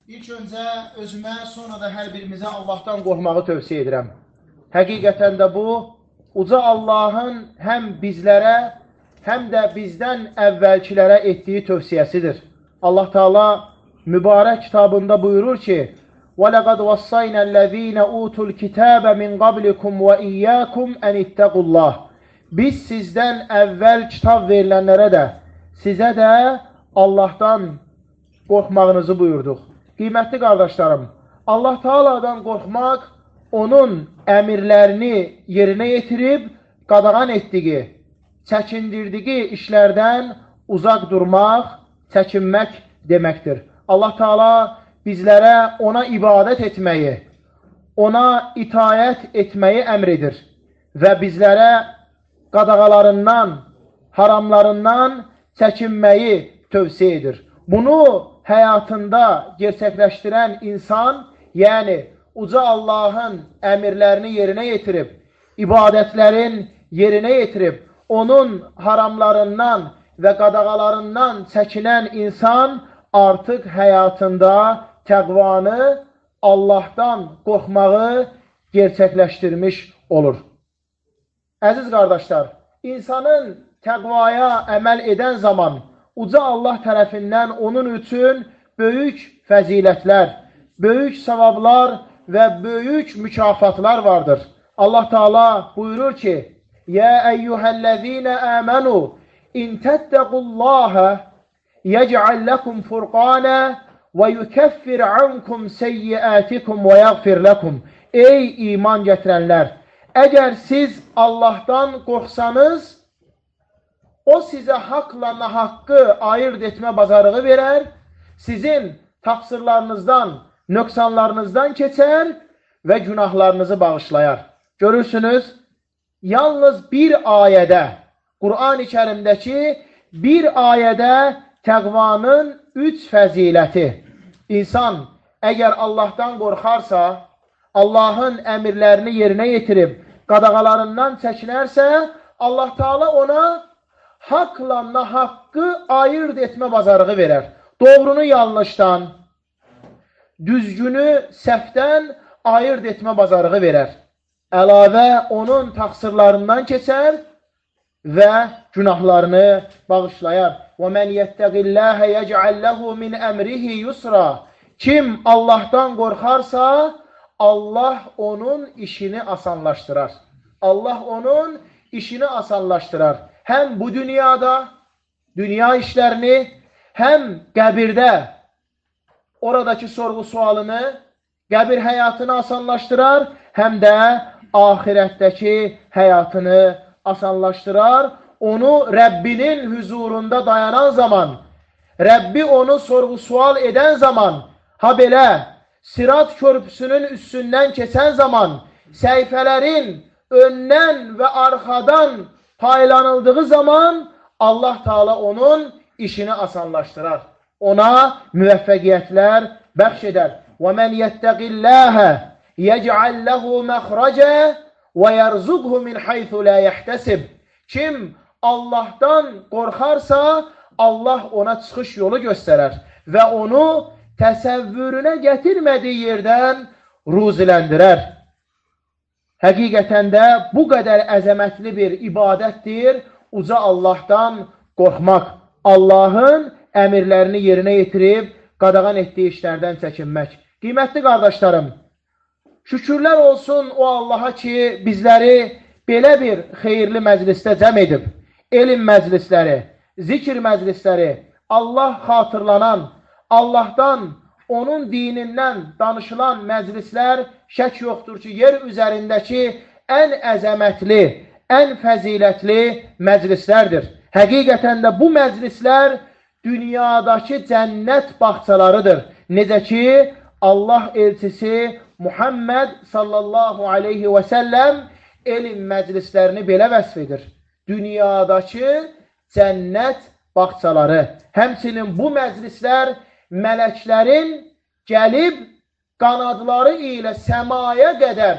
İlk öncə özümə, sonra da hər birimizə Allahdan qorxmağı tövsiyə edirəm. Həqiqətən də bu, uca Allahın həm bizlərə, həm də bizdən əvvəlkilərə etdiyi tövsiyəsidir. Allah Teala mübarək kitabında buyurur ki, وَلَقَدْ وَصَّيْنَا الَّذ۪ينَ اُوتُوا الْكِتَابَ مِنْ قَبْلِكُمْ وَاِيَّاكُمْ اَنْ اِتَّقُوا اللّٰهِ Biz sizdən əvvəl kitab verilənlərə də, sizə də Allahdan qorxmağınızı buyurduq. Qiymətli qardaşlarım, Allah Teala'dan qorxmaq, onun əmirlərini yerinə yetirib, qadağan etdiyi, çəkindirdiyi işlərdən uzaq durmaq, çəkinmək deməkdir. Allah Teala bizlərə ona ibadət etməyi, ona itayət etməyi əmr edir və bizlərə qadağalarından, haramlarından çəkinməyi tövsiyə edir. Bunu həyatında gerçəkləşdirən insan, yəni uca Allahın əmirlərini yerinə yetirib, ibadətlərin yerinə yetirib, onun haramlarından və qadağalarından çəkinən insan artıq həyatında təqvanı, Allahdan qorxmağı gerçəkləşdirmiş olur. Əziz qardaşlar, insanın təqvaya əməl edən zaman uca Allah tərəfindən onun üçün böyük fəzilətlər, böyük savablar və böyük mükafatlar vardır. Allah Teala buyurur ki, Yə əyyuhəl-ləzīnə əmənu, in təttəqullâhə, yəc'əl ləkum furqanə və yükəffir ankum seyyiətikum və yəğfir ləkum. Ey iman gətirənlər! Əgər siz Allahdan qorxsanız, o sizə haqla nahaqqı ayırt etmə bacarığı verər, sizin təqsirlərinizdən, nöqsanlarınızdan keçər və günahlarınızı bağışlayar. Görürsünüz, yalnız bir ayədə, Qur'an-ı Kərimdəki bir ayədə təqvanın 3 fəziləti. İnsan əgər Allahdan qorxarsa, Allahın əmirlərini yerinə yetirib, qadağalarından çəkinərsə, Allah Teala ona haqla nahaqqı ayırt etmə bacarığı verər. Doğrunu yanlışdan, düzgünü səhvdən ayırt etmə bacarığı verər. Əlavə onun təqsirlərindən keçər və günahlarını bağışlayar. وَمَنْ يَتَّقِ اللّٰهَ يَجْعَلْ لَهُ مِنْ أَمْرِهِ يُسْرًا Kim Allahdan qorxarsa, Allah onun işini asanlaşdırar. Allah onun işini asanlaşdırar. Həm bu dünyada, dünya işlərini, həm qəbirdə, oradakı sorğu sualını, qəbir həyatını asanlaşdırar, həm də ahirətdəki həyatını asanlaşdırar. Onu Rəbbinin huzurunda dayanan zaman, Rəbbi onu sorğu sual edən zaman, ha belə, Sirat körpüsünün üstündən keçən zaman, səhifələrin öndən və arxadan paylanıldığı zaman Allah Teala onun işini asanlaşdırar. Ona müvəffəqiyyətlər bəxş edər. وَمَنْ يَتَّقِ اللّٰهَ يَجْعَلْ لَهُ مَخْرَجًا وَيَرْزُقْهُ مِنْ حَيْثُ لَا يَحْتَسِبْ Kim Allahdan qorxarsa, Allah ona çıxış yolu göstərər və onu təsəvvürünə gətirmədiyi yerdən ruziləndirər. Həqiqətən də bu qədər əzəmətli bir ibadətdir, uca Allahdan qorxmaq, Allahın əmirlərini yerinə yetirib, qadağan etdiyi işlərdən çəkinmək. Qiymətli qardaşlarım, şükürlər olsun o Allaha ki, bizləri belə bir xeyirli məclisdə cəm edib, elm məclisləri, zikr məclisləri, Allah xatırlanan, Allahdan, onun dinindən danışılan məclislər şək yoxdur ki, yer üzərindəki ən əzəmətli, ən fəzilətli məclislərdir. Həqiqətən də bu məclislər dünyadakı cənnət bağçalarıdır. Necə ki, Allah elçisi Muhammed sallallahu aleyhi və səlləm elm məclislərini belə vəsf edir. Dünyadakı cənnət bağçaları. Həmçinin bu məclislər mələklərin gəlib qanadları ilə səmaya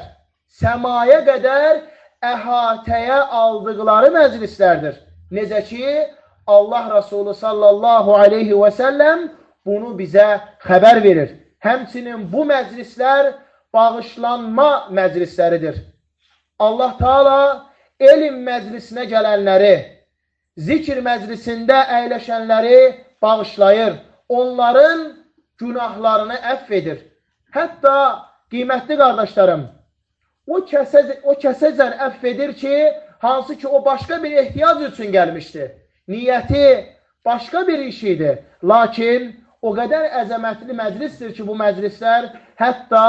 qədər əhatəyə aldıqları məclislərdir. Necə ki, Allah Resulü sallallahu aleyhi və səlləm bunu bizə xəbər verir. Həmçinin bu məclislər bağışlanma məclisləridir. Allah Teala elm məclisinə gələnləri, zikr məclisində əyləşənləri bağışlayır. Onların günahlarını əfv edir. Hətta qiymətli qardaşlarım, o kəsəcən əfv edir ki, hansı ki o başqa bir ehtiyac üçün gəlmişdi. Niyyəti başqa bir iş idi. Lakin o qədər əzəmətli məclisdir ki, bu məclislər hətta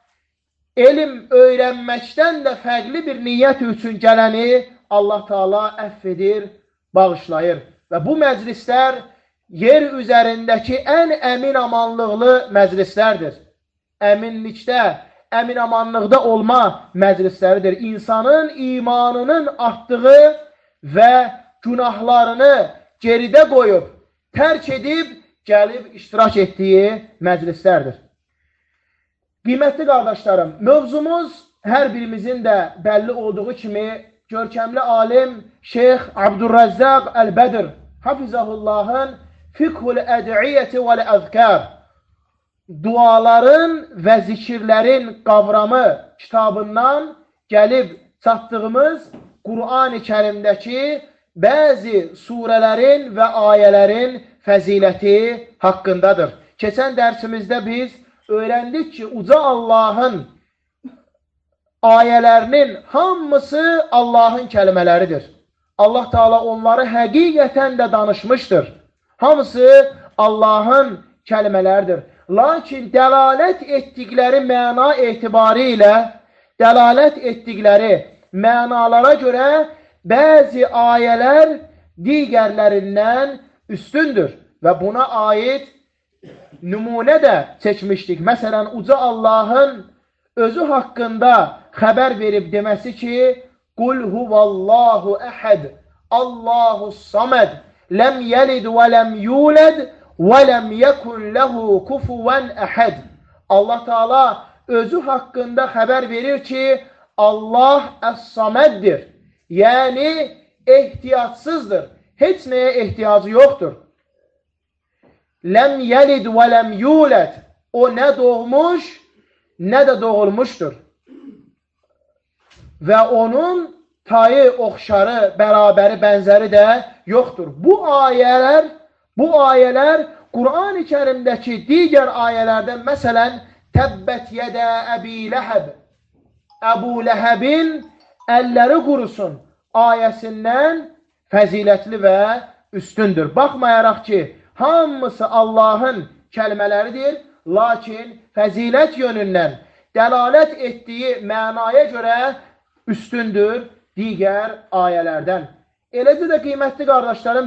elm öyrənməkdən də fərqli bir niyyət üçün gələni Allah Teala əfv edir, bağışlayır. Və bu məclislər yer üzərindəki ən əmin-amanlıqlı məclislərdir. Əminlikdə, əmin-amanlıqda olma məclisləridir. İnsanın imanının artdığı və günahlarını geridə qoyub, tərk edib, gəlib iştirak etdiyi məclislərdir. Qiymətli qardaşlarım, mövzumuz hər birimizin də bəlli olduğu kimi görkəmli alim Şeyx Abdurrazzaq Əl-Bədr Hafizahullahın Fiqhul Əd'iyyəti vəl-Əzkər duaların və zikirlərin qavramı kitabından gəlib çatdığımız Qur'an-ı Kərimdəki bəzi surələrin və ayələrin fəziləti haqqındadır. Keçən dərsimizdə biz öyrəndik ki, Uca Allahın ayələrinin hamısı Allahın kəlmələridir. Allah Teala onları həqiqətən də danışmışdır. Hamısı Allahın kəlmələridir. Lakin dəlalət etdikləri məna etibari ilə, dəlalət etdikləri mənalara görə bəzi ayələr digərlərindən üstündür. Və buna aid nümunə də çəkmişdik. Məsələn, Uca Allahın özü haqqında xəbər verib deməsi ki, Qul huvallahu əhəd, Allahu saməd, ləm yəlid və ləm yulad və ləm yəkun ləhu kufuvən əhəd. Allah Teala özü haqqında xəbər verir ki, Allah əs-saməddir. Yəni, ehtiyatsızdır. Heç nəyə ehtiyacı yoxdur. Ləm yəlid və ləm yulad. O nə doğmuş, nə də doğulmuşdur. Və onun tayı, oxşarı, bərabəri, bənzəri də yoxdur. Bu ayələr Qur'an-ı Kərimdəki digər ayələrdən, məsələn, Təbbət yədə Əbi Ləhəb, Əbu Ləhəbin əlləri qurusun ayəsindən fəzilətli və üstündür. Baxmayaraq ki, hamısı Allahın kəlmələridir, lakin fəzilət yönündən dəlalət etdiyi mənaya görə üstündür digər ayələrdən. Eləcə də qiymətli qardaşlarım,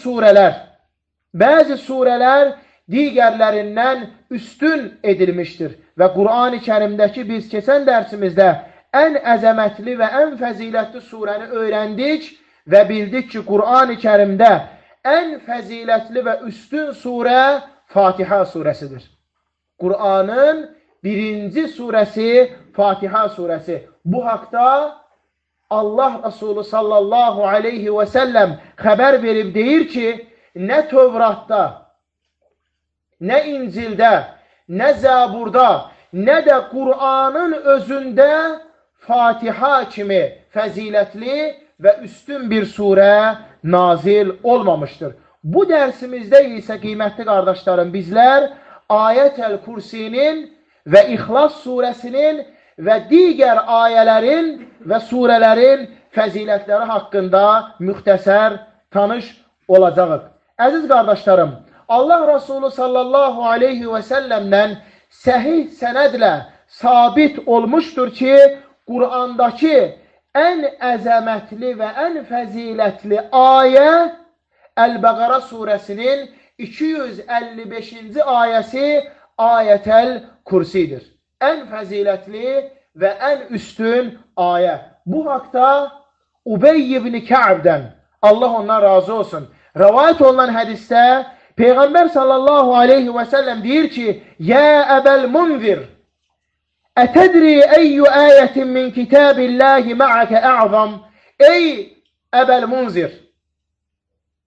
bəzi surələr digərlərindən üstün edilmişdir. Və Qur'an-ı Kərimdəki biz keçən dərsimizdə ən əzəmətli və ən fəzilətli surəni öyrəndik və bildik ki, Qur'an-ı Kərimdə ən fəzilətli və üstün surə Fatihə surəsidir. Qur'anın birinci surəsi Fatihə surəsi. Bu haqda Allah Resulü sallallahu aleyhi və səlləm xəbər verib deyir ki, nə Tövratda, nə İncildə, nə Zəburda, nə də Qur'anın özündə Fatihə kimi fəzilətli və üstün bir surə nazil olmamışdır. Bu dərsimizdə isə qiymətli qardaşlarım, bizlər Ayət-əl Kursinin və İxlas surəsinin və digər ayələrin və surələrin fəzilətləri haqqında müxtəsər tanış olacağıq. Əziz qardaşlarım, Allah Resulü sallallahu aleyhi və səlləmdən səhih sənədlə sabit olmuşdur ki, Qur'andakı ən əzəmətli və ən fəzilətli ayə Əl-Bəqara surəsinin 255-ci ayəsi Ayət-əl Kursidir. Ən fəzilətli və ən üstün ayə. Bu haqda Ubey ibn Kə'bdən, Allah ondan razı olsun, rəvayət olunan hədisdə Peyğəmbər sallallahu aleyhi və səlləm deyir ki, Yə Əbəl Munzir, ətədri əyyü ayətin min kitabillahi ma'əkə ə'zam. Ey Əbəl Munzir,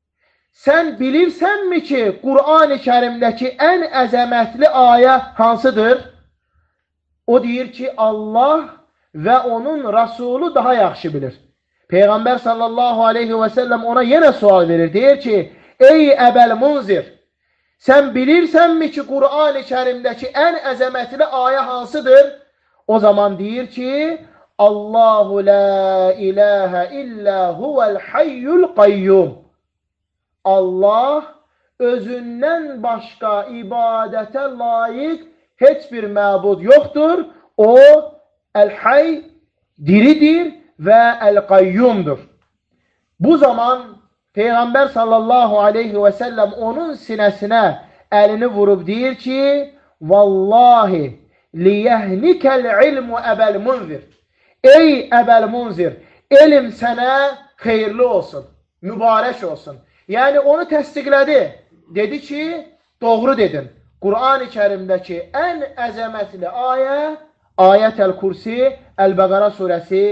sən bilirsənmi ki, Qur'an-ı Kərimdəki ən əzəmətli ayə hansıdır? O deyir ki, Allah və onun Rasulü daha yaxşı bilir. Peyğəmbər sallallahu aleyhi və səlləm ona yenə sual verir. Deyir ki, ey Əbəl Munzir, sən bilirsənmi ki, Qur'an-ı Kərimdəki ən əzəmətli ayə hansıdır? O zaman deyir ki, Allahu la ilahə illə huvəl hayyul qayyum. Allah özündən başqa ibadətə layiq heç bir məbud yoxdur. O, Əl-Hay, diridir və Əl-Qayyumdur. Bu zaman Peyğəmbər sallallahu aleyhi və səlləm onun sinəsinə əlini vurub deyir ki, Vallahi liyəhnikəl ilmu Əbəl Munzir. Ey Əbəl Munzir, elm sənə xeyirli olsun, mübarək olsun. Yəni onu təsdiqlədi. Dedi ki, doğru dedin. Qur'an-ı Kərimdəki ən əzəmətli ayə, Ayət-əl Kursi, Əl-Bəqara surəsi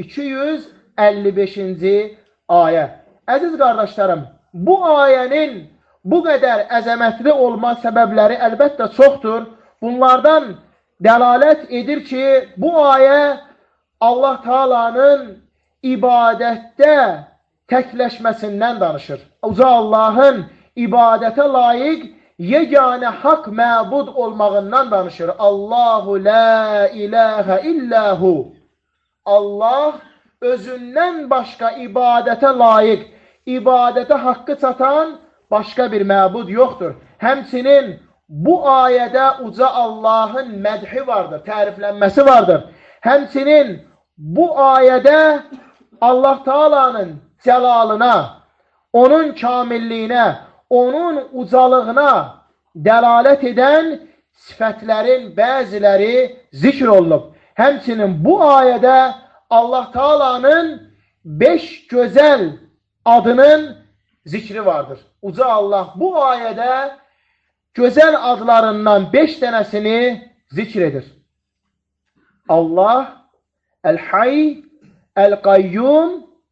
255-ci ayə. Əziz qardaşlarım, bu ayənin bu qədər əzəmətli olma səbəbləri əlbəttə çoxdur. Bunlardan dəlalət edir ki, bu ayə Allah Taala'nın ibadətdə təkləşməsindən danışır. Uca Allahın ibadətə layiq yeganə haqq məbud olmağından danışır. Allahu la ilahə illəhu. Allah özündən başqa ibadətə layiq, ibadətə haqqı çatan başqa bir məbud yoxdur. Həmçinin bu ayədə uca Allahın mədhi vardır, təriflənməsi vardır. Həmçinin bu ayədə Allah Taala'nın cəlalına, onun kamilliyinə, onun ucalığına dəlalət edən sifətlərin bəziləri zikr olunub. Həmçinin bu ayədə Allah Taala'nın 5 gözəl adının zikri vardır. Uca Allah bu ayədə gözəl adlarından 5 dənəsini zikr edir. Allah, Əl-Hay, Əl-Qayyum,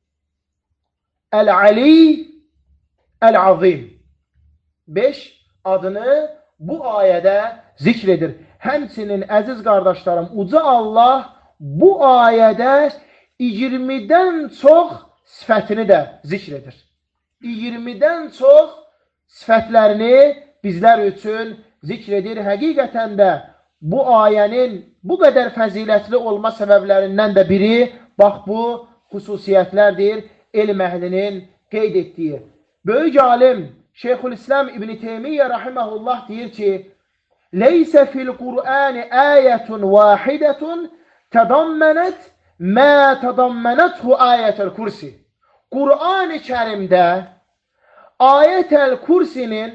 Əl-Ali, Əl-Azim. 5 adını bu ayədə zikr edir. Həmçinin əziz qardaşlarım, uca Allah bu ayədə 20-dən çox sifətini də zikr edir. 20-dən çox sifətlərini bizlər üçün zikr edir. Həqiqətən də bu ayənin bu qədər fəzilətli olma səbəblərindən də biri, bax bu xüsusiyyətlərdir elm əhlinin qeyd etdiyi. Böyük alim Şeyxülislam İbn Teymiyyə rahiməhullah deyir ki, Leysə fil Qur'ani ayətun vahidətun tədammənət mə tədammənəthu ayətəl kursi. Qur'an-ı Kərimdə Ayət-əl Kursinin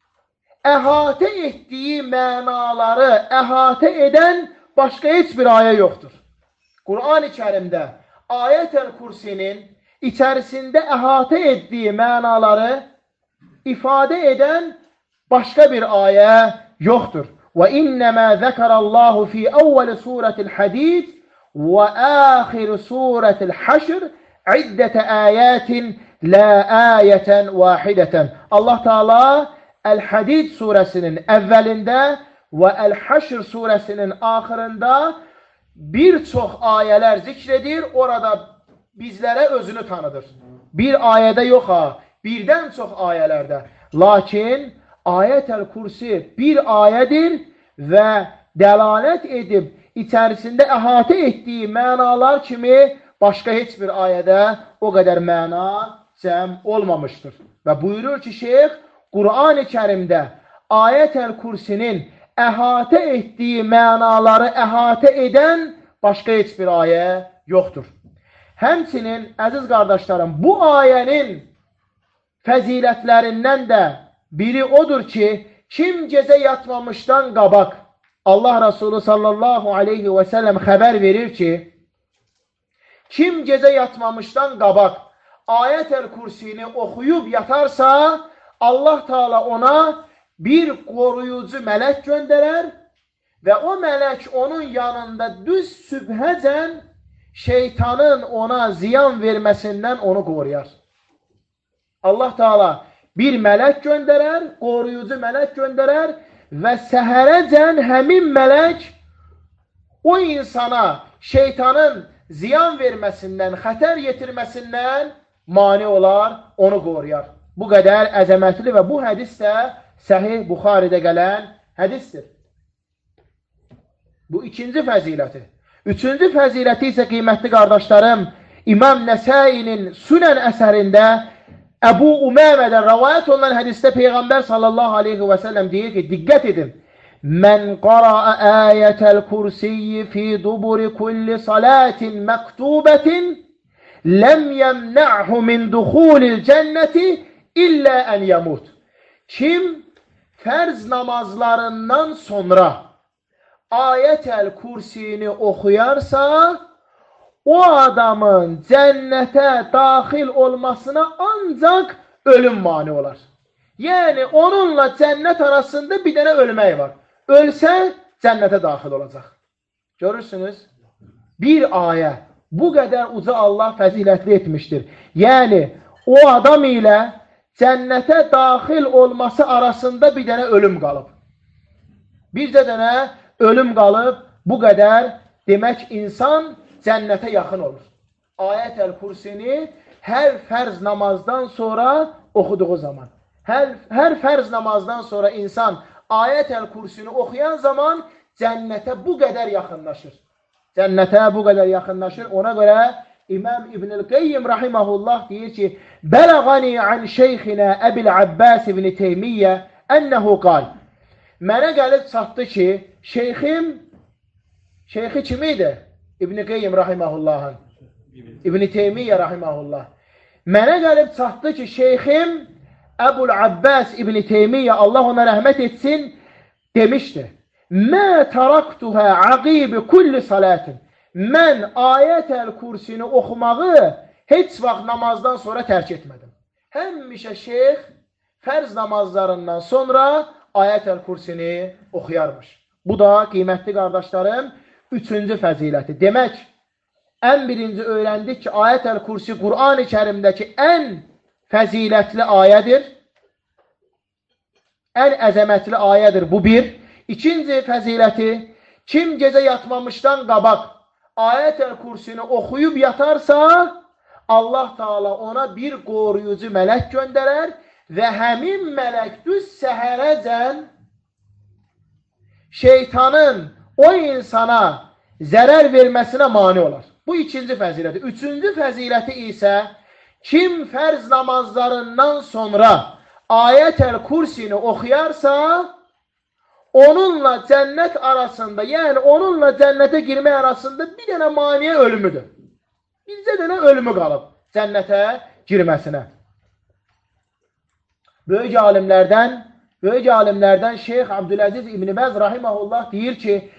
əhatə etdiyi mənaları əhatə edən başqa heç bir ayə yoxdur. Qur'an-ı Kərimdə Ayət-əl Kursinin içərisində əhatə etdiyi mənaları ifadə edən başqa bir ayə yoxdur. Və innəmə zəkərəllahu fi əvvəli surətil Hədid və əxir surətil Həşr iddətə ayətin la ayətən vahidətən. Allah Teala Əl-Hədid surəsinin əvvəlində və Əl-Həşr surəsinin axırında bir çox ayələr zikr edir. Orada bizlərə özünü tanıdır. Bir ayədə yox ha, birdən çox ayələrdə. Lakin Ayət-əl Kursi bir ayədir və dəlalət edib içərisində əhatə etdiyi mənalar kimi başqa heç bir ayədə o qədər məna cəm olmamışdır. Və buyurur ki, şeyx, Qur'an-ı Kərimdə Ayət-əl Kursinin əhatə etdiyi mənaları əhatə edən başqa heç bir ayə yoxdur. Həmçinin, əziz qardaşlarım, bu ayənin fəzilətlərindən də biri odur ki, kim gecə yatmamışdan qabaq Allah Resulü sallallahu aleyhi və səlləm xəbər verir ki, kim gecə yatmamışdan qabaq Ayət-əl Kursini oxuyub yatarsa, Allah Teala ona bir qoruyucu mələk göndərər və o mələk onun yanında düz sübhəcən şeytanın ona ziyan verməsindən onu qoruyar. Allah Teala bir mələk göndərər, qoruyucu mələk göndərər və səhərəcən həmin mələk o insana şeytanın ziyan verməsindən, xətər yetirməsindən mane olar, onu qoruyar. Bu qədər əzəmətli və bu hədis də Səhih Buxaridə gələn hədisdir. Bu ikinci fəziləti. Üçüncü fəziləti isə qiymətli qardaşlarım, İmam Nəsəinin Sünən əsərində Əbu Uməmədən rəvayət olunan hədisdə Peyğəmbər sallallahu aleyhi və səlləm deyir ki, diqqət edin. Mən qara'a ayətəl kursiyyi fi duburi kulli salatin məktubətin ləm yəmnə'hu min duxulil cənnəti illə ən yəmut. Kim fərz namazlarından sonra ayətəl kursiyini oxuyarsa, o adamın cənnətə daxil olmasına ancaq ölüm mane olar. Yəni, onunla cənnət arasında bir dənə ölmək var. Ölsə, cənnətə daxil olacaq. Görürsünüz? Bir ayə bu qədər uca Allah fəzilətli etmişdir. Yəni, o adam ilə cənnətə daxil olması arasında bir dənə ölüm qalıb. Bircə dənə ölüm qalıb, bu qədər demək insan cənnətə yaxın olur. Ayət-əl Kursini hər fərz namazdan sonra oxuduğu zaman. Hər fərz namazdan sonra insan Ayət-əl Kursini oxuyan zaman cənnətə bu qədər yaxınlaşır. Cənnətə bu qədər yaxınlaşır. Ona görə İmam İbn-i Qeyyim rahiməhullah deyir ki, Bələğani an şeyxinə Əbil Abbas ibn Teymiyyə ənəhu qal. Mənə gəlib çatdı ki, şeyxi kim idi? İbn-i Qeyyim rahiməhullahın. İbn-i Teymiyyə rahiməhullah. Mənə gəlib çatdı ki, şeyxim Əbul Abbas İbn-i Teymiyyə, Allah ona rəhmət etsin, demişdir. Mə taraktuhə aqibi kulli salatin. Mən Ayət-əl Kursini oxumağı heç vaxt namazdan sonra tərk etmədim. Həmişə şeyx fərz namazlarından sonra Ayət-əl Kursini oxuyarmış. Bu da qiymətli qardaşlarım, üçüncü fəziləti. Demək, ən birinci öyrəndik ki, Ayət-əl Kursi Qur'an-ı Kərimdəki ən fəzilətli ayədir. Ən əzəmətli ayədir. Bu bir. İkinci fəziləti, kim gecə yatmamışdan qabaq Ayət-əl Kursini oxuyub yatarsa, Allah Taala ona bir qoruyucu mələk göndərər və həmin mələk düz səhərəcən şeytanın o insana zərər verməsinə mane olar. Bu ikinci fəziləti. Üçüncü fəziləti isə kim fərz namazlarından sonra Ayət-əl Kursini oxuyarsa, onunla cənnət arasında, yəni onunla cənnətə girmək arasında bir dənə maniyə ölümüdür. Bircə dənə ölümü qalıb cənnətə girməsinə. Böyük alimlərdən Şeyx Abdüləziz İbn Bəz rahiməhullah deyir ki,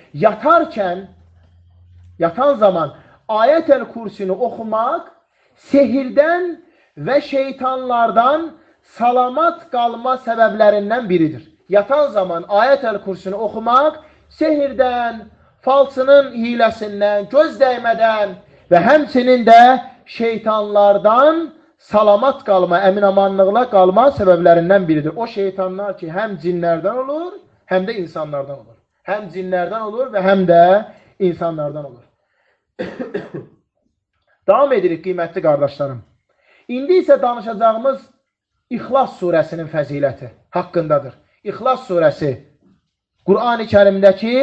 yatan zaman Ayət-əl Kursini oxumaq sehirdən və şeytanlardan salamat qalma səbəblərindən biridir. Yatan zaman Ayət-əl Kursini oxumaq sehirdən, falsının hiləsindən, göz dəymədən və həmçinin də şeytanlardan salamat qalma, əminamanlıqla qalma səbəblərindən biridir. O şeytanlar ki, həm cinlərdən olur, həm də insanlardan olur. Həm cinlərdən olur və həm də insanlardan olur. Davam edirik, qiymətli qardaşlarım. İndi isə danışacağımız İxlas surəsinin fəziləti haqqındadır. İxlas surəsi Qur'an-ı Kərimdəki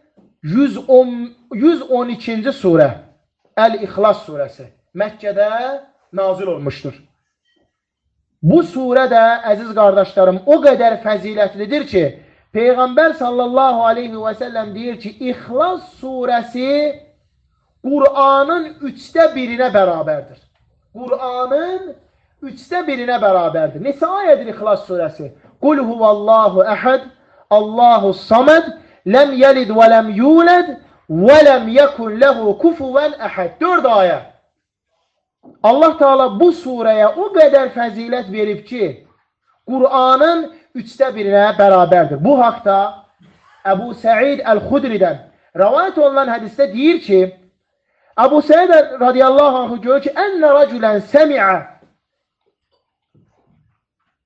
112-ci surə Əl-İxlas surəsi Məkkədə nazil olmuşdur. Bu surə də, əziz qardaşlarım, o qədər fəzilətlidir ki, Peyğəmbər sallallahu aleyhi və səlləm deyir ki, İxlas surəsi Qur'anın 1/3 bərabərdir. Qur'anın 1/3 bərabərdir. Neçə ayədir İxlas surəsi? Qul huvallahu əhəd, Allahus saməd, ləm yəlid və ləm yulad və ləm yəkun ləhu kufuvən əhəd. 4 ayə. Allah Teala bu surəyə o qədər fəzilət verib ki, Qur'anın 1/3 bərabərdir. Bu haqda Əbu Səid Əl-Xudridən rəvayət olunan hədisdə deyir ki, Əbu Səid radiyallahu anh görür ki, ənə rəculən səmiə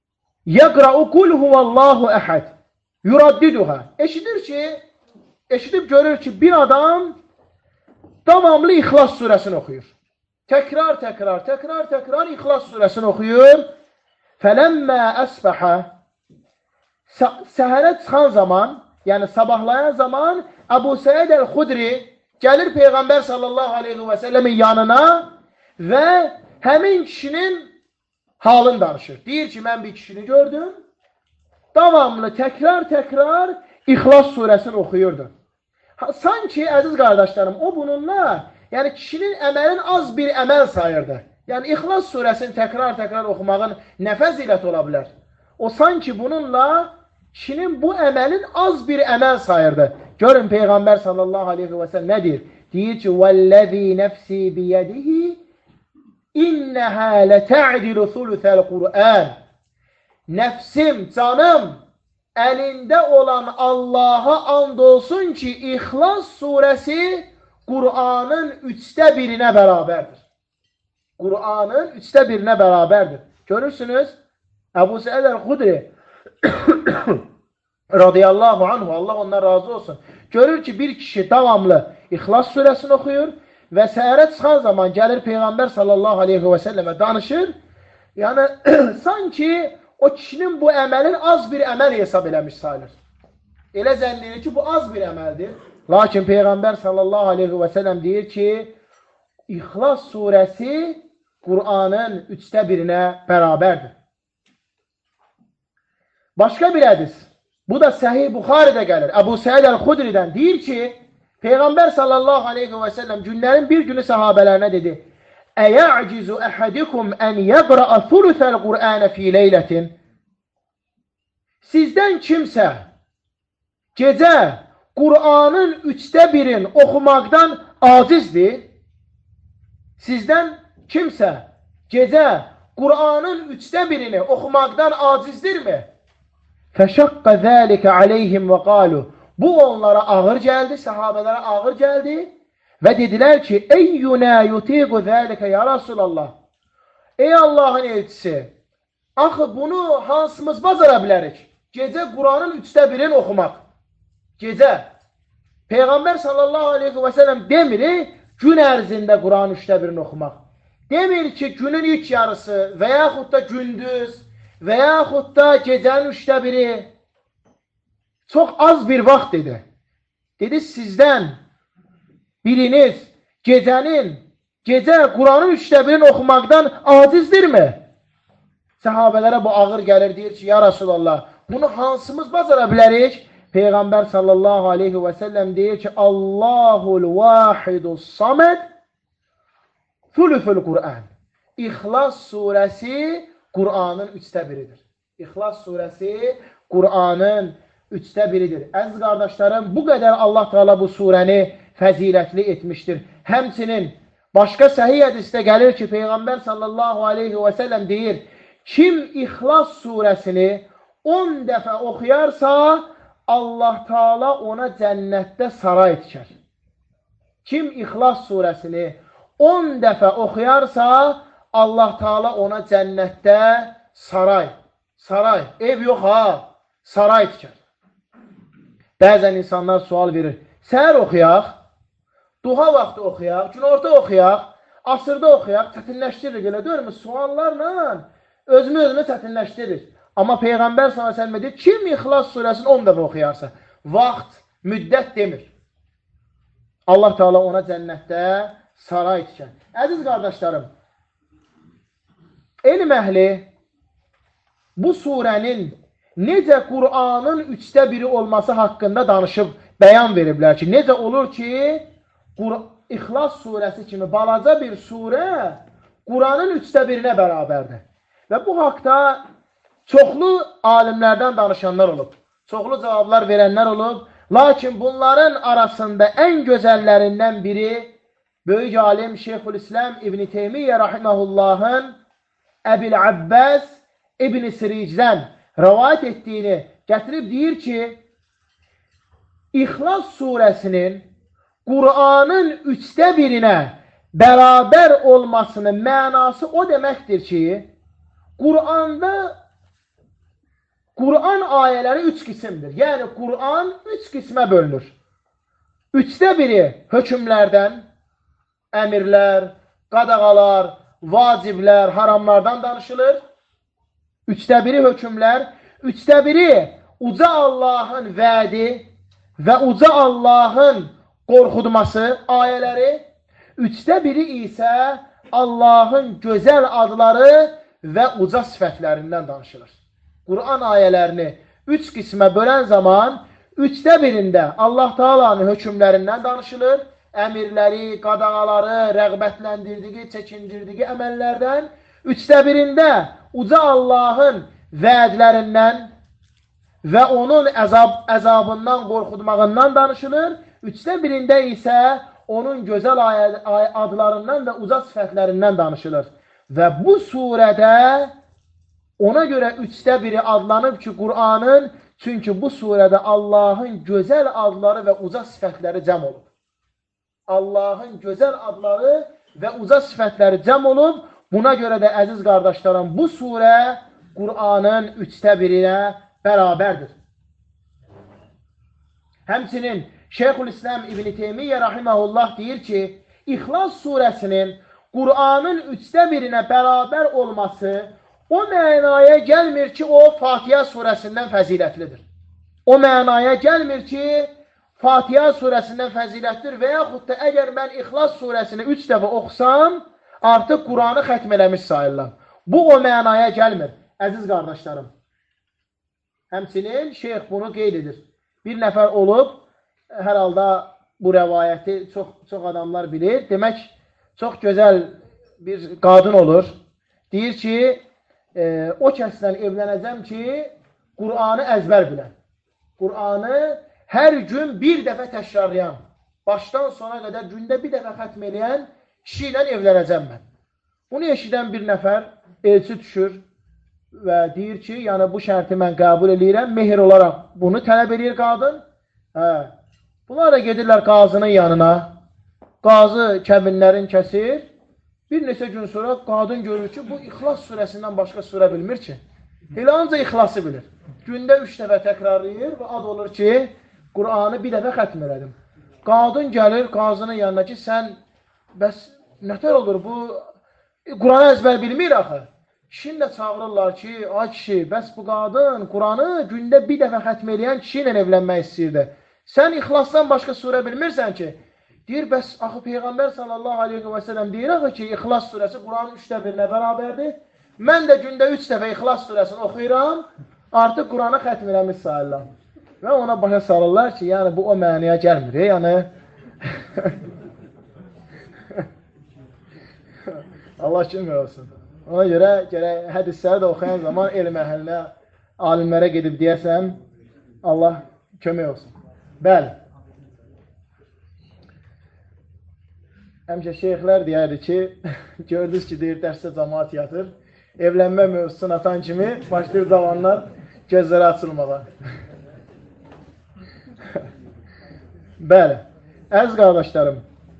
yəqra'u qul huvallahu əhəd yuraddiduha. Eşidib görür ki, bir adam davamlı İxlas surəsini oxuyur. Təkrar İxlas surəsini oxuyur. Fələmmə əsbəhə, səhərə çıxan zaman, yəni sabahlayan zaman Əbu Səid Əl-Xudri gəlir Peyğəmbər sallallahu aleyhi və səlləmin yanına və həmin kişinin halını danışır. Deyir ki, mən bir kişini gördüm, davamlı təkrar İxlas surəsini oxuyurdu. Sanki, əziz qardaşlarım, o bununla, yəni kişinin əməlin az bir əməl sayırdı. Yəni İxlas surəsini təkrar oxumağın nə fəzilət ola bilər? O sanki bununla kişinin bu əməlin az bir əməl sayırdı. Görün Peyğəmbər sallallahu aleyhi və səlləm nə deyir? Deyir ki, وَالَّذ۪ي نَفْسِي بِيَدِهِ اِنَّهَا لَتَعْدِلُ ثُلُثَ الْقُرْآنِ. Nəfsim, canım, əlində olan Allaha and olsun ki, İxlas surəsi Qur'anın 1/3 bərabərdir. Qur'anın 1/3 bərabərdir. Görürsünüz, Əbu Səid Əl-Xudri radiyallahu anhu, Allah ondan razı olsun, görür ki, bir kişi davamlı İxlas surəsini oxuyur və səhərə çıxan zaman gəlir Peyğəmbər sallallahu aleyhi və səlləmə danışır. Yəni, sanki o kişinin bu əməlin az bir əməl hesab eləmiş sayılır. Elə zənnilir ki, bu az bir əməldir. Lakin Peyğəmbər sallallahu aleyhi və səlləm deyir ki, İxlas surəsi Qur'anın 1/3 bərabərdir. Başqa bir hədis, bu da Səhih Buxaridə gəlir. Əbu Səid Əl-Xudridən deyir ki, Peyğəmbər sallallahu aleyhi və səlləm günlərin bir günü sahabələrinə dedi, Əyə'cizu əhədikum ən yəqra'a thuluthəl Qur'anə fi leylətin. Sizdən kimsə gecə Qur'anın 1/3 oxumaqdan acizdir. Sizdən kimsə gecə Qur'anın 1/3 oxumaqdan acizdirmi? Fəşəqqə zəlikə aleyhim və qalu. Bu onlara ağır gəldi, sahabələrə ağır gəldi və dedilər ki, Eyyunə yutiqu zəlikə ya Rasulallah. Ey Allahın elçisi, axı bunu hansımız bacara bilərik? Gecə Qur'anın 1/3 oxumaq. Gecə. Peyğəmbər sallallahu aleyhi və səlləm demir, gün ərzində Qur'anın 3/1 oxumaq. Demir ki, günün ilk yarısı və yaxud da gündüz və yaxud da gecənin 3/1 çox az bir vaxt dedi. Dedi, sizdən biriniz gecə Qur'anın 3/1 oxumaqdan acizdirmi? Səhabələrə bu ağır gəlir, deyir ki, ya Rasulallah, bunu hansımız bacara bilərik? Peyğəmbər sallallahu aleyhi və səlləm deyir ki, Allahul vahidus samed thuluthul Qur'an. İxlas surəsi Qur'anın 3/1'dir. İxlas surəsi Qur'anın 3/1'dir. Əziz qardaşlarım, bu qədər Allah Teala bu surəni fəzilətli etmişdir. Həmçinin başqa səhih hədisdə gəlir ki, Peyğəmbər sallallahu aleyhi və səlləm deyir, kim İxlas surəsini 10 dəfə oxuyarsa, Allah Teala ona cənnətdə saray tikər. Kim İxlas surəsini 10 dəfə oxuyarsa, Allah Teala ona cənnətdə saray, ev yox ha, saray tikər. Bəzən insanlar sual verir, səhər oxuyaq, duha vaxtı oxuyaq, günorta oxuyaq, asırda oxuyaq, çətinləşdiririk, elə deyilmi? Suallarla özünü çətinləşdirir. Amma Peyğəmbər s.ə.v deyir, kim İxlas surəsini 10 dəfə oxuyarsa, vaxt, müddət demir. Allah Teala ona cənnətdə saray tikər. Əziz qardaşlarım, elm əhli bu surənin necə Qur'anın 3/1 olması haqqında danışıb bəyan veriblər ki, necə olur ki, İxlas surəsi kimi balaca bir surə Qur'anın 3/1 bərabərdir. Və bu haqda çoxlu alimlərdən danışanlar olub, çoxlu cavablar verənlər olub, lakin bunların arasında ən gözəllərindən biri böyük alim Şeyxülislam İbn Teymiyyə rahiməhullahın Əbil Abbas İbn Siricdən rəvayət etdiyini gətirib deyir ki, İxlas surəsinin Qur'anın 3/1 bərabər olmasının mənası o deməkdir ki, Qur'anda Quran ayələri 3 qismdir. Yəni, Quran 3 qismə bölünür. 3də biri hökmlərdən, əmirlər, qadağalar, vaciblər, haramlardan danışılır. 3də biri hökmlər, 3də biri uca Allahın vədi və uca Allahın qorxudması ayələri, 3də biri isə Allahın gözəl adları və uca sifətlərindən danışılır. Quran ayələrini 3 qismə bölən zaman 3də birində Allah Taala'nın hökmlərindən danışılır, əmirləri, qadağaları, rəğbətləndirdiyi, çəkindirdiyi əməllərdən, 3də birində uca Allahın vədlərindən və onun əzabından, qorxudmağından danışılır, 3də birində isə onun gözəl adlarından və uca sifətlərindən danışılır. Və bu surədə ona görə 3də biri adlanıb ki, Qur'anın, çünki bu surədə Allahın gözəl adları və uca sifətləri cəm olub. Allahın gözəl adları və uca sifətləri cəm olub. Buna görə də, əziz qardaşlarım, bu surə Qur'anın 3də birinə bərabərdir. Həmçinin Şeyxülislam İbn Teymiyyə rahiməhullah deyir ki, İxlas surəsinin Qur'anın 3də birinə bərabər olması o mənaya gəlmir ki, o Fatihə surəsindən fəzilətlidir. O mənaya gəlmir ki, Fatihə surəsindən fəzilətlidir və yaxud da əgər mən İxlas surəsini 3 dəfə oxusam, artıq Qur'anı xətm eləmiş sayırlar. Bu o mənaya gəlmir, əziz qardaşlarım. Həmçinin şeyx bunu qeyd edir. Bir nəfər olub, hər halda bu rəvayəti çox adamlar bilir. Demək, çox gözəl bir qadın olur. Deyir ki, o kəsdən evlənəcəm ki, Qur'anı əzbər bilən. Qur'anı hər gün bir dəfə təkrarlayan, başdan sona qədər gündə bir dəfə xətm eləyən kişi ilə evlənəcəm mən. Bunu eşidən bir nəfər elçi düşür və deyir ki, yəni bu şərti mən qəbul edirəm, mehir olaraq bunu tələb edir qadın. Bunlar da gedirlər qazının yanına, qazı kəbinlərin kəsir. Bir neçə gün sonra qadın görür ki, bu İxlas surəsindən başqa surə bilmir ki. Elə ancaq İxlası bilir. Gündə 3 dəfə təkrarlayır və ad olur ki, Qur'anı bir dəfə xətm elədim. Qadın gəlir qazının yanına ki, sən, bəs nətər olur bu, Qur'anı əzbər bilmir axı. Kişini də çağırırlar ki, ay kişi, bəs bu qadın Qur'anı gündə bir dəfə xətm eləyən kişi ilə evlənmək istəyirdi. Sən İxlasdan başqa surə bilmirsən ki, deyir, bəs axı Peyğəmbər sallallahu aleyhi və sələm deyir axı ki, İxlas surəsi Quranın 3də birinə bərabərdir. Mən də gündə 3 dəfə İxlas surəsini oxuyuram, artıq Quranı xətm eləmiş sayırlar. Və ona başa salırlar ki, yəni bu o mənaya gəlmir. Yəni, Allah kömək olsun. Ona görə gərək hədisləri də oxuyan zaman elm əhlinə, alimlərə gedib deyəsən, Allah kömək olsun. Bəli. Həmişə şeyxlər deyərdi ki, gördünüz ki, deyir, dərsdə cəmaat yatır. Evlənmə mövzusunu atan kimi başlayır zamanlar gözləri açılmağa. Bəli. Əziz qardaşlarım,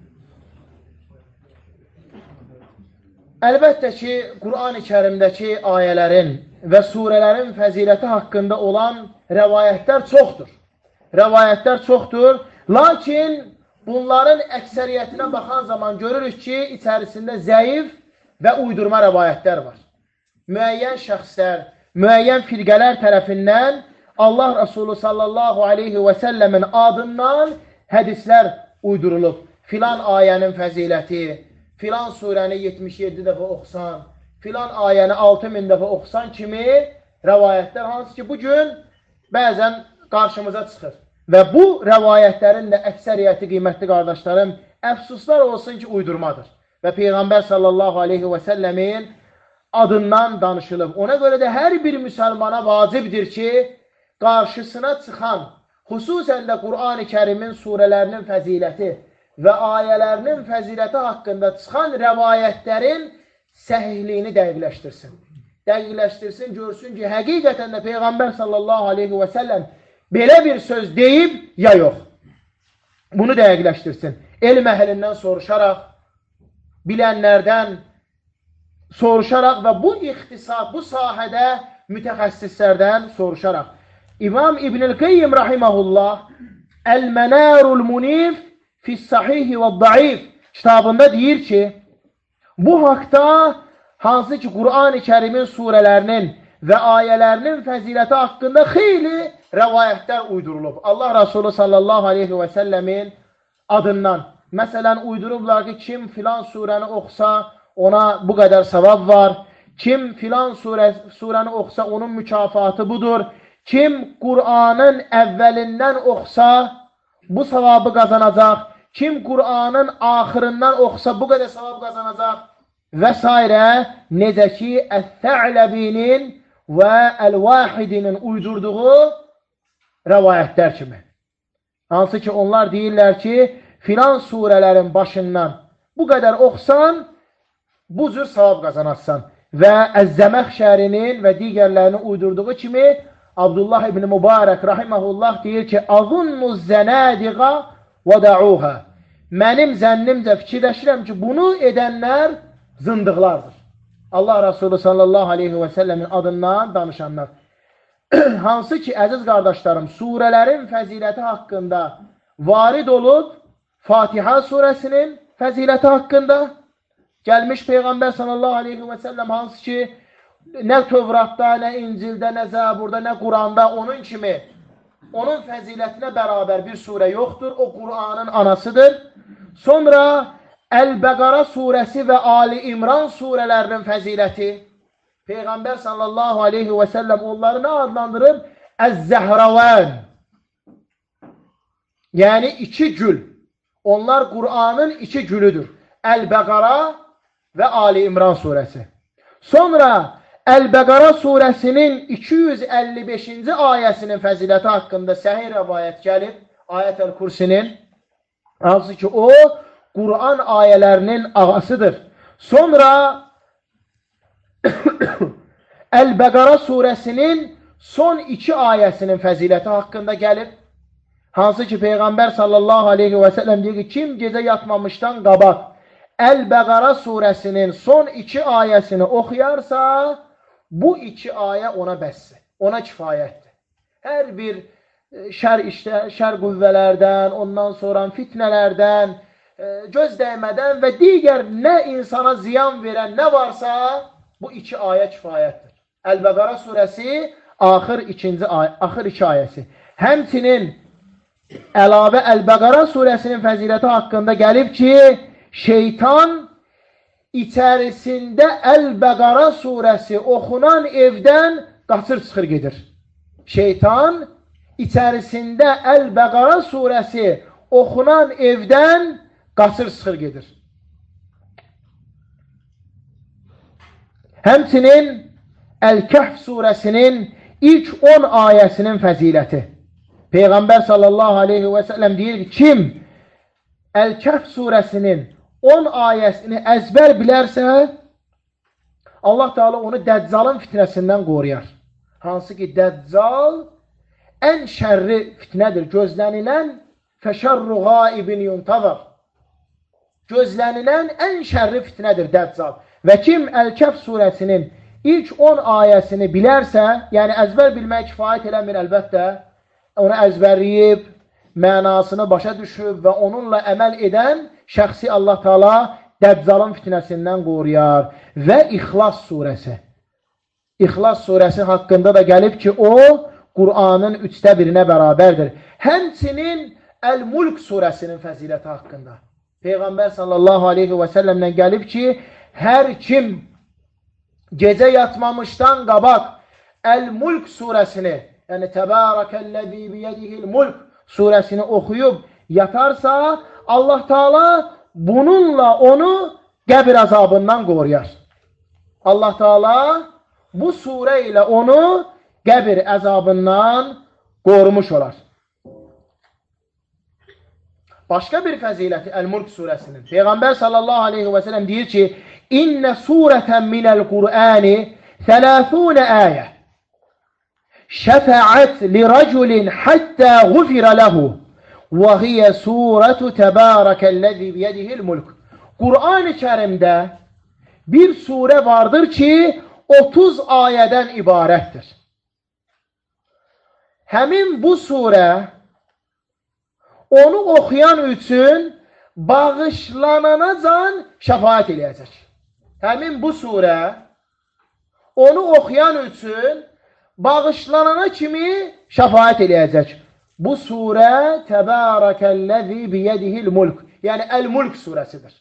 əlbəttə ki, Qur'an-ı Kərimdəki ayələrin və surələrin fəziləti haqqında olan rəvayətlər çoxdur. Rəvayətlər çoxdur, lakin bunların əksəriyyətinə baxan zaman görürük ki, içərisində zəif və uydurma rəvayətlər var. Müəyyən şəxslər, müəyyən firqələr tərəfindən Allah Resulü sallallahu aleyhi və səlləmin adından hədislər uydurulub. Filan ayənin fəziləti, filan surəni 77 dəfə oxusan, filan ayəni 6000 dəfə oxusan kimi rəvayətlər, hansı ki, bugün bəzən qarşımıza çıxır. Və bu rəvayətlərin də əksəriyyəti, qiymətli qardaşlarım, əfsuslar olsun ki, uydurmadır. Və Peyğəmbər sallallahu aleyhi və səlləmin adından danışılıb. Ona görə də hər bir müsəlmana vacibdir ki, qarşısına çıxan, xüsusən də Qur'an-ı Kərimin surələrinin fəziləti və ayələrinin fəziləti haqqında çıxan rəvayətlərin səhihliyini dəqiqləşdirsin. Dəqiqləşdirsin, görsün ki, həqiqətən də Peyğəmbər sallallahu aleyhi və səlləm belə bir söz deyib, ya yox. Bunu dəqiqləşdirsin. Elm əhlindən soruşaraq, bilənlərdən soruşaraq və bu ixtisas, bu sahədə mütəxəssislərdən soruşaraq. İmam İbn-i Qeyyim rahiməhullah Əl-Mənərul Munif Fis-Sahihi və Daif kitabında deyir ki, bu haqda hansı ki Qur'an-ı Kərimin surələrinin və ayələrinin fəziləti haqqında xeyli rəvayətlər uydurulub. Allah Resulü sallallahu aleyhi və səlləmin adından. Məsələn, uydurublar ki, kim filan surəni oxusa, ona bu qədər savab var. Kim filan surəni oxusa, onun mükafatı budur. Kim Qur'anın əvvəlindən oxusa, bu savabı qazanacaq. Kim Qur'anın axırından oxusa, bu qədər savab qazanacaq. Və s. Necə ki, Əth-Tha'ləbinin və Əl-Vahidinin uydurduğu rəvayətlər kimi. Hansı ki, onlar deyirlər ki, filan surələrin başından bu qədər oxusan, bu cür savab qazanarsan. Və Əz-Zəməxşərinin və digərlərinin uydurduğu kimi Abdullah ibn Mübarək rahiməhullah deyir ki, Əzunnuz zənədiqa və da'uhə. Mənim zənnimcə fikirləşirəm ki, bunu edənlər zındıqlardır. Allah Resulü sallallahu aleyhi və səlləmin adından danışanlar. Hansı ki, əziz qardaşlarım, surələrin fəziləti haqqında varid olub, Fatiha surəsinin fəziləti haqqında gəlmiş Peyğəmbər sallallahu aleyhi və səlləm hansı ki, nə Tövratda, nə İncildə, nə Zəburda, nə Quranda onun kimi, onun fəzilətinə bərabər bir surə yoxdur. O, Qur'anın anasıdır. Sonra Əl-Bəqara surəsi və Ali İmran surələrinin fəziləti. Peyğəmbər sallallahu aleyhi və səlləm onları nə adlandırıb? Əz-Zəhravən. Yəni, iki gül. Onlar Qur'anın iki gülüdür. Əl-Bəqara və Ali İmran surəsi. Sonra Əl-Bəqara surəsinin 255-ci ayəsinin fəziləti haqqında səhih rəvayət gəlib, Ayət-əl Kursinin, hansı ki, o, Qur'an ayələrinin ağasıdır. Sonra Əl-Bəqara surəsinin son iki ayəsinin fəziləti haqqında gəlib, hansı ki, Peyğəmbər sallallahu aleyhi və səlləm deyir ki, kim gecə yatmamışdan qabaq Əl-Bəqara surəsinin son iki ayəsini oxuyarsa, bu iki ayə ona bəsdir, ona kifayətdir. Hər bir şər qüvvələrdən, ondan sonra fitnələrdən, göz dəymədən və digər nə insana ziyan verən nə varsa, bu iki ayə kifayətdir. Əl-Bəqara surəsi axır iki ayəsi. Həmçinin əlavə Əl-Bəqara surəsinin fəziləti haqqında gəlib ki, şeytan içərisində Əl-Bəqara surəsi oxunan evdən qaçır çıxır gedir. Şeytan içərisində Əl-Bəqara surəsi oxunan evdən qaçır çıxır gedir. Həmçinin Əl-Kəhf surəsinin ilk 10 ayəsinin fəziləti. Peyğəmbər sallallahu aleyhi və səlləm deyir ki, kim Əl-Kəhf surəsinin 10 ayəsini əzbər bilərsə, Allah Teala onu Dəccalın fitnəsindən qoruyar. Hansı ki, Dəccal ən şərri fitnədir. Gözlənilən fəşərru qaibin yuntazar. Gözlənilən ən şərri fitnədir Dəccal. Və kim Əl-Kəhf surəsinin ilk 10 ayəsini bilərsə, yəni əzbər bilmək kifayət eləmir əlbəttə, onu əzbərləyib, mənasını başa düşüb və onunla əməl edən şəxsi Allah Teala Dəccalın fitnəsindən qoruyar. Və İxlas surəsi. İxlas surəsi haqqında da gəlib ki, o, Qur'anın 1/3 bərabərdir. Həmçinin Əl-Mulk surəsinin fəziləti haqqında. Peyğəmbər sallallahu aleyhi və səlləmdən gəlib ki, hər kim gecə yatmamışdan qabaq Əl-Mulk surəsini, yəni Təbərəkəlləzi biyədihil mulk surəsini oxuyub yatarsa, Allah Teala bununla onu qəbir azabından qoruyar. Allah Teala bu surə ilə onu qəbir əzabından qorumuş olar. Başqa bir fəziləti Əl-Mulk surəsinin. Peyğəmbər sallallahu aleyhi və səlləm deyir ki, İnnə surətən minəl Qur'ani 30 ayə şəfəət li rəculin həttəğufirə ləhu və hiyə surətu təbərəkəlləzi biyədihil mulk. Qur'an-ı Kərimdə bir surə vardır ki, 30 ayədən ibarətdir. Həmin bu surə onu oxuyan üçün bağışlanana can şəfaət eləyəcək. Həmin bu surə onu oxuyan üçün bağışlanana kimi şəfaət eləyəcək. Bu surə Təbərəkəlləzi biyədihil mulk, yəni Əl-Mulk surəsidir.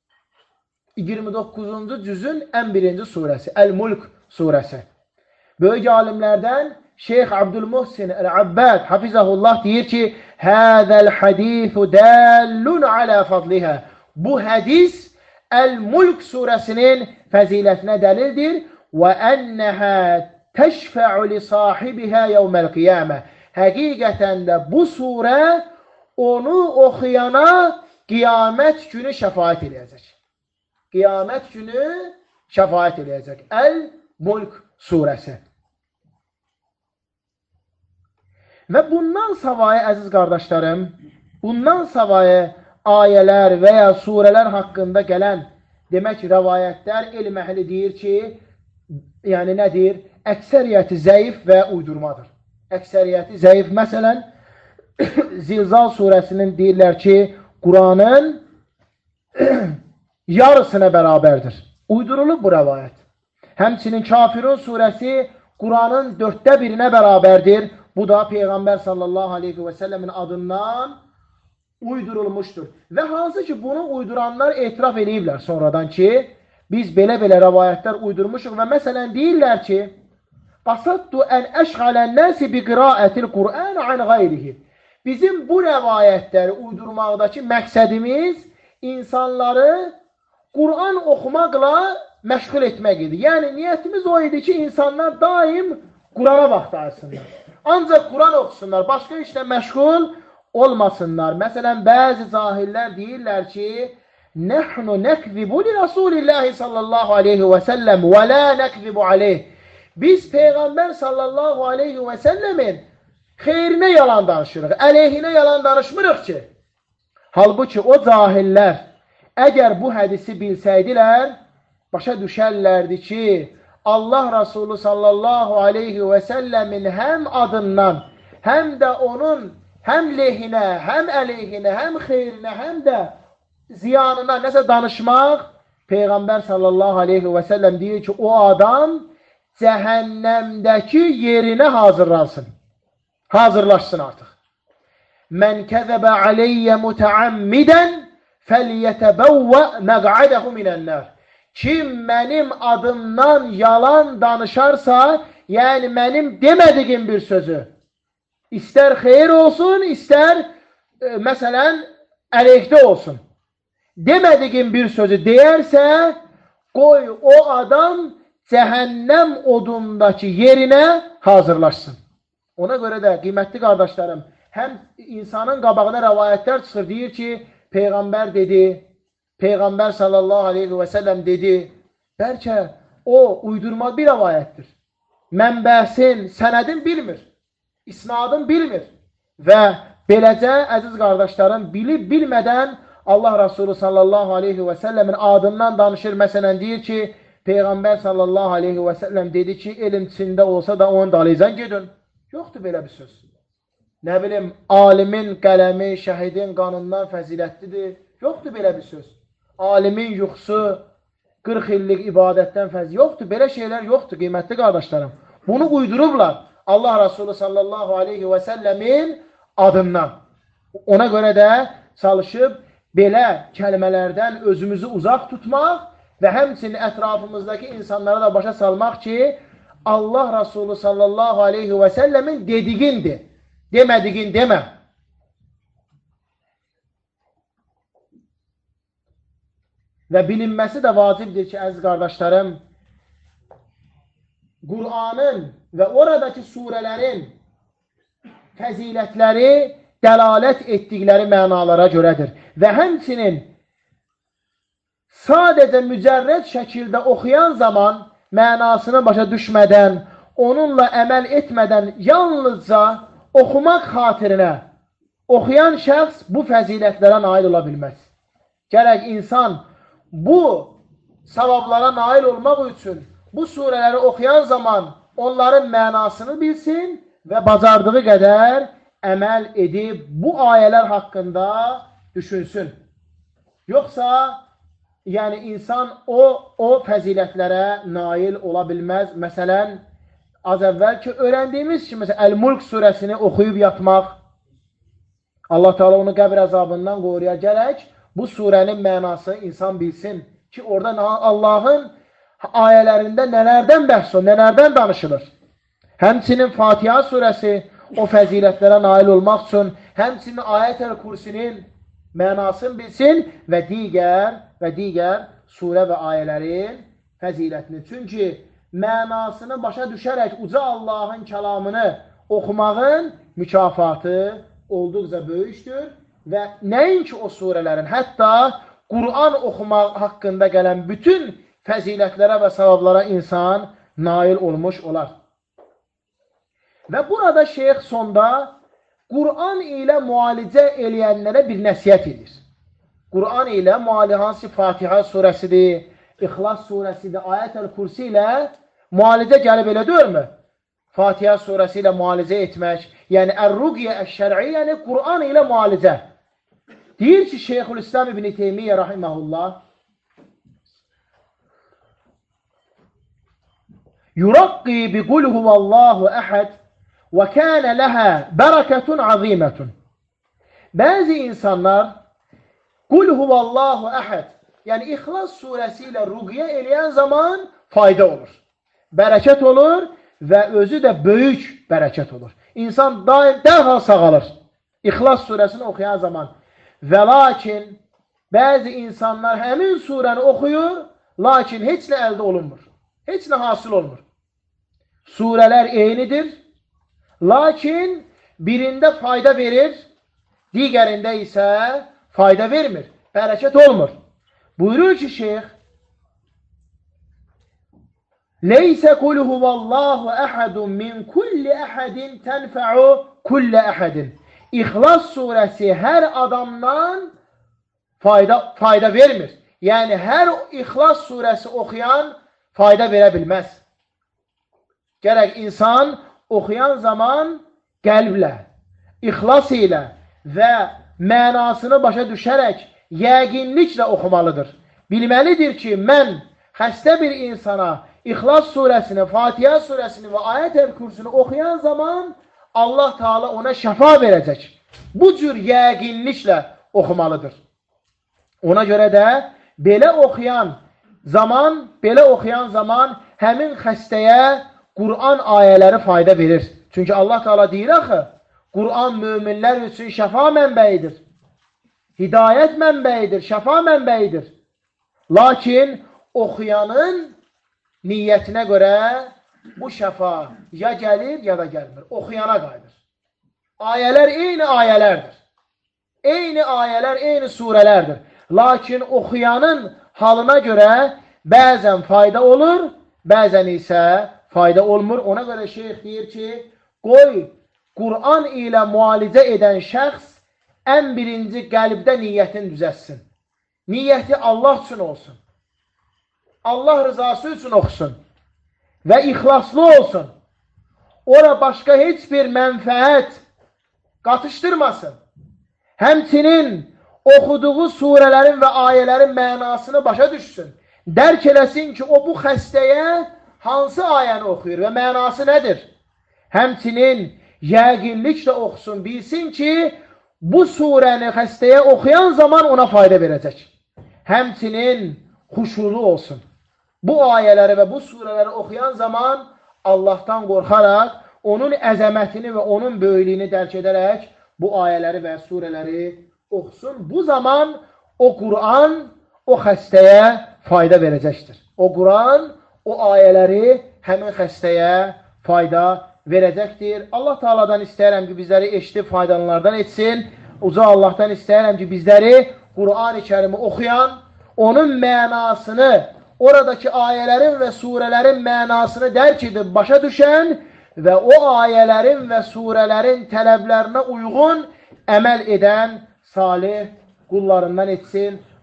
29-cu cüzün ən birinci surəsi, Əl-Mulk surəsi. Böyük alimlərdən Şeyx Abdülmuhsin Əl-Abbad hafizəhullah deyir ki, Həzəl hədithu dəllun alə fadlihə. Bu hədis Əl-Mulk surəsinin fəzilətinə dəlildir və ənəhə təşfə'u li sahibihə yevməl qiyamə. Həqiqətən də bu surə onu oxuyana qiyamət günü şəfaət eləyəcək. Qiyamət günü şəfaət eləyəcək. Əl-Mulk surəsi. Və bundan savayı, əziz qardaşlarım, bundan savayı ayələr və ya surələr haqqında gələn, demək, rəvayətlər elm əhli deyir ki, yəni nədir? Əksəriyyəti zəif və uydurmadır. Əksəriyyəti zəif. Məsələn, Zilzal surəsinin deyirlər ki, Quranın yarısına bərabərdir. Uydurulub bu rəvayət. Həmçinin Kafirun surəsi Quranın 1/4 bərabərdir. Bu da Peyğəmbər sallallahu aleyhi və səlləmin adından uydurulmuşdur. Və hansı ki, bunu uyduranlar etiraf ediblər sonradan ki, biz belə-belə rəvayətlər uydurmuşuq və məsələn deyirlər ki, qasaddu ən əşğələn nəsi bi qiraətil Qur'an an qayrihi. Bizim bu rəvayətləri uydurmaqdakı məqsədimiz insanları Qur'an oxumaqla məşğul etmək idi. Yəni, niyyətimiz o idi ki, insanlar daim Qur'ana baxdarsınlar. Ancaq Qur'an oxusunlar, başqa işlə məşğul olmasınlar. Məsələn, bəzi zahirlər deyirlər ki, Nəhnu nəkzibu li Rasulillahi sallallahu aleyhi və səlləm və la nəkzibu aleyh. Biz Peyğəmbər sallallahu aleyhi və səlləmin xeyrinə yalan danışırıq, əleyhinə yalan danışmırıq ki. Halbuki o cahillər əgər bu hədisi bilsəydilər, başa düşərlərdi ki, Allah Rasulü sallallahu aleyhi və səlləmin həm adından, həm də onun həm lehinə, həm əleyhinə, həm xeyrinə, həm də ziyanına nəsə danışmaq, Peyğəmbər sallallahu aleyhi və səlləm deyir ki, o adam cəhənnəmdəki yerinə hazırlansın. Hazırlaşsın artıq. Mən kəzəbə aleyyə mütəammidən fəliyyətəbəvvə məq'ədəhu minənnər. Kim mənim adımdan yalan danışarsa, yəni mənim demədiyim bir sözü, istər xeyir olsun, istər məsələn əleyhdə olsun, demədiyim bir sözü deyərsə, qoy o adam cəhənnəm odundakı yerinə hazırlaşsın. Ona görə də, qiymətli qardaşlarım, həm insanın qabağına rəvayətlər çıxır, deyir ki, Peyğəmbər dedi, Peyğəmbər sallallahu aleyhi və səlləm dedi, bəlkə o uydurma bir rəvayətdir. Mənbəsin, sənədin bilmir, isnadın bilmir və beləcə, əziz qardaşlarım, bilib bilmədən Allah Rasulü sallallahu aleyhi və səlləmin adından danışır. Məsələn, deyir ki, Peyğəmbər sallallahu aleyhi və səlləm dedi ki, elm içində olsa da onun dalıcan gedin. Yoxdur belə bir söz. Nə bilim, alimin qələmi, şəhidin qanından fəzilətlidir. Yoxdur belə bir söz. Alimin yuxusu 40 illik ibadətdən fəzilətlidir. Yoxdur, belə şeylər yoxdur, qiymətli qardaşlarım. Bunu uydurublar Allah Rasulü sallallahu aleyhi və səlləmin adından. Ona görə də çalışıb belə kəlmələrdən özümüzü uzaq tutmaq və həmçinin ətrafımızdakı insanlara da başa salmaq ki, Allah Rasulü sallallahu aleyhi və səlləmin dediğindir. Demediğin demə. Və bilinməsi də vacibdir ki, əziz qardaşlarım, Qur'anın və oradakı surələrin fəzilətləri dəlalət etdikləri mənalara görədir. Və həmçinin sadəcə mücərrəd şəkildə oxuyan zaman mənasını başa düşmədən, onunla əməl etmədən yalnızca oxumaq xatirinə oxuyan şəxs bu fəzilətlərə nail ola bilməz. Gərək insan bu savablara nail olmaq üçün bu surələri oxuyan zaman onların mənasını bilsin və bacardığı qədər əməl edib bu ayələr haqqında düşünsün. Yoxsa, yəni insan o fəzilətlərə nail ola bilməz. Məsələn, az əvvəl ki, öyrəndiyimiz ki, məsələn, Əl-Mulk surəsini oxuyub yatmaq, Allah Teala onu qəbr əzabından qoruya gərək, bu surənin mənası insan bilsin ki, orada Allahın ayələrində nələrdən bəhs olunur, nələrdən danışılır. Həmçinin Fatiha surəsi o fəzilətlərə nail olmaq üçün, həmçinin Ayət-əl Kursinin mənasını bilsin və digər surə və ayələrin fəzilətini. Çünki mənasını başa düşərək uca Allahın kəlamını oxumağın mükafatı olduqca böyükdür və nəinki o surələrin, hətta Qur'an oxumaq haqqında gələn bütün fəzilətlərə və savablara insan nail olmuş olar. Və burada şeyx sonda Qur'an ilə müalicə eləyənlərə bir nəsiyyət edir. Qur'an ilə hansı Fatiha surəsidir, İxlas surəsidir, Ayət-əl Kursi ilə müalicə gəlib elə deyilmi? Fatiha surəsi ilə müalicə etmək, yəni Ər-Ruqiyyə Əş-Şər'i, yəni Qur'an ilə müalicə. Deyir ki, Şeyxülislam İbn Teymiyyə rahiməhullah, Yuraqqi bi qul huvallahu əhəd və kənə ləhə bərəkətun azimətun. Bəzi insanlar qul huvallahu əhəd, yəni İxlas surəsi ilə rüqyə eləyən zaman fayda olur, bərəkət olur və özü də böyük bərəkət olur. İnsan dərhal sağalır İxlas surəsini oxuyan zaman. Və lakin bəzi insanlar həmin surəni oxuyur, lakin heç nə əldə olunmur, heç nə hasil olmur. Surələr eynidir, lakin birində fayda verir, digərində isə fayda vermir, bərəkət olmur. Buyurur ki, şeyx, Leysə qul huvallahu əhədun min kulli əhədin tənfə'u kulli əhədin. İxlas surəsi hər adamdan fayda vermir. Yəni, hər İxlas surəsi oxuyan fayda verə bilməz. Gərək insan oxuyan zaman qəlblə, İxlas ilə və mənasını başa düşərək yəqinliklə oxumalıdır. Bilməlidir ki, mən xəstə bir insana İxlas surəsini, Fatiha surəsini və Ayət-əl Kursunu oxuyan zaman Allah Teala ona şəfa verəcək. Bu cür yəqinliklə oxumalıdır. Ona görə də belə oxuyan zaman həmin xəstəyə Qur'an ayələri fayda verir. Çünki Allah Teala deyir axı, Qur'an möminlər üçün şəfa mənbəyidir, hidayət mənbəyidir, şəfa mənbəyidir. Lakin oxuyanın niyyətinə görə bu şəfa ya gəlir, ya da gəlmir. Oxuyana qayıdır. Ayələr eyni ayələrdir. Eyni ayələr, eyni surələrdir. Lakin oxuyanın halına görə bəzən fayda olur, bəzən isə fayda olmur. Ona görə şeyx deyir ki, qoy Qur'an ilə müalicə edən şəxs ən birinci qəlbdə niyyətini düzətsin. Niyyəti Allah üçün olsun. Allah rızası üçün oxusun və ixlaslı olsun. Ora başqa heç bir mənfəət qatışdırmasın. Həmçinin oxuduğu surələrin və ayələrin mənasını başa düşsün. Dərk eləsin ki, o bu xəstəyə hansı ayəni oxuyur və mənası nədir? Həmçinin yəqinliklə oxusun, bilsin ki, bu surəni xəstəyə oxuyan zaman ona fayda verəcək. Həmçinin xuşulu olsun. Bu ayələri və bu surələri oxuyan zaman Allahdan qorxaraq, onun əzəmətini və onun böyüklüyünü dərk edərək bu ayələri və surələri oxusun. Bu zaman o Qur'an o xəstəyə fayda verəcəkdir. O Qur'an o ayələri həmin xəstəyə fayda verəcəkdir. Allah Teala'dan istəyirəm ki, bizləri eşidib faydalanlardan etsin. Uca Allahdan istəyirəm ki, bizləri Qur'an-ı Kərimi oxuyan, onun mənasını, oradakı ayələrin və surələrin mənasını dərk edib başa düşən və o ayələrin və surələrin tələblərinə uyğun əməl edən salih qullarından etsin.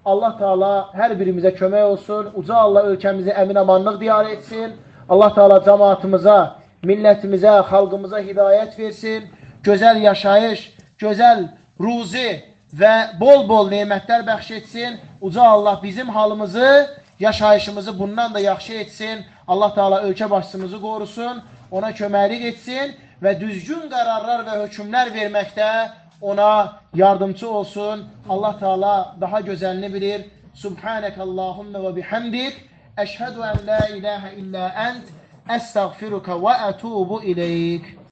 Allah Teala hər birimizə kömək olsun. Uca Allah ölkəmizi əmin-amanlıq diyar etsin. Allah Teala cəmaatımıza, millətimizə, xalqımıza hidayət versin. Gözəl yaşayış, gözəl ruzi və bol-bol nemətlər bəxş etsin. Uca Allah bizim halımızı, yaşayışımızı bundan da yaxşı etsin. Allah Teala ölkə başçımızı qorusun, ona köməklik etsin və düzgün qərarlar və hökmlər verməkdə ona yardımcı olsun. Allah Teala daha gözəlini bilir. Subhanəkəllahumma və bihamdik. Əşhədu ən la ilahə illə ənt. Əstəğfiruka və ətubu ileyk.